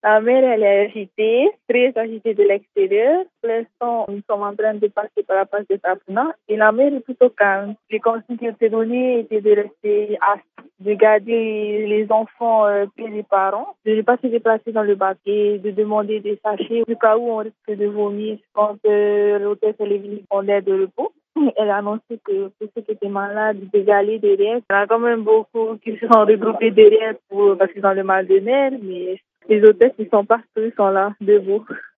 La mer, elle est agitée, très agitée de l'extérieur. Pour l'instant, nous sommes en train de passer par la passe de Sapna et la mer est plutôt calme. Les consignes qui étaient données étaient de rester assis, de garder les enfants près des parents, de ne pas se déplacer dans le bateau et de demander des sachets au cas où on risque de vomir quand l'hôtesse est venue en aide de repos. Elle a annoncé que pour ceux qui étaient malades, d'égaler derrière. Il y en a quand même beaucoup qui se sont regroupés derrière parce qu'ils ont le mal de mer, mais les hôtesses, ils sont partout, ils sont là, debout.